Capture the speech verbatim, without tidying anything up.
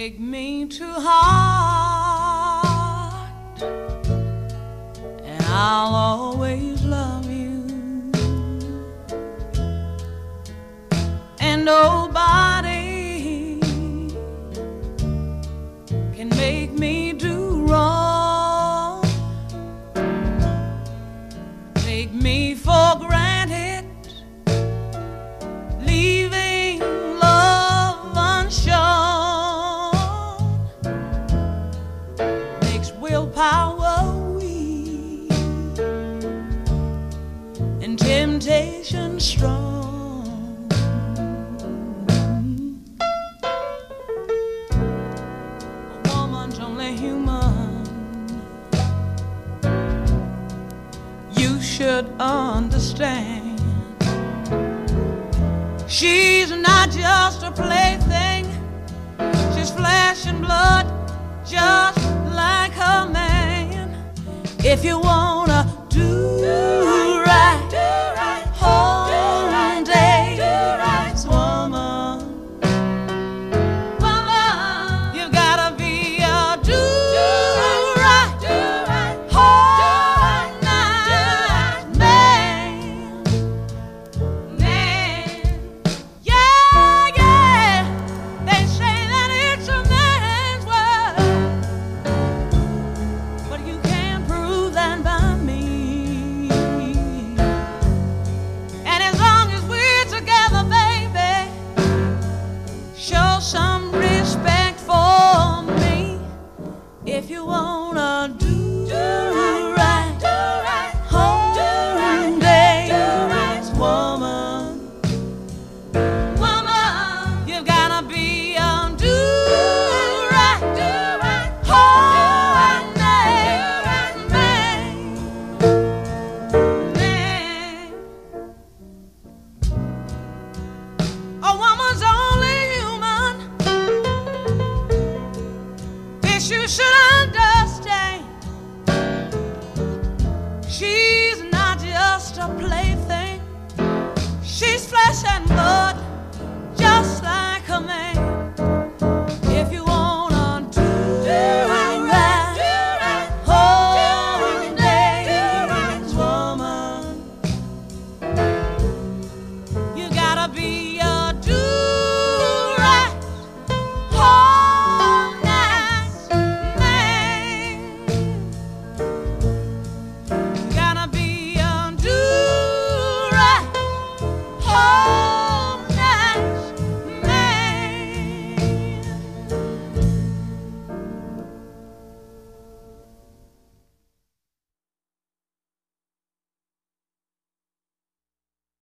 Take me to heart, and I'll always love you. And nobody can make me do wrong. Take me for granted, leaving love unshown, makes willpower weak and temptation strong. A woman's only human. You should understand. She's not just a plaything. She's flesh and blood, just like her man. If you wanna do right, whole day, woman, woman, you gotta be a do right, whole night man, man. Yeah, yeah, they say that it's a man's world, but you can't prove that by me. And as long as we're together, baby, show some respect for me. If you wanna do right, whole day, woman, woman, you've gotta be a do right, whole night man, man. A woman's only human. This you should understand. She's not just a plaything. She's flesh and blood.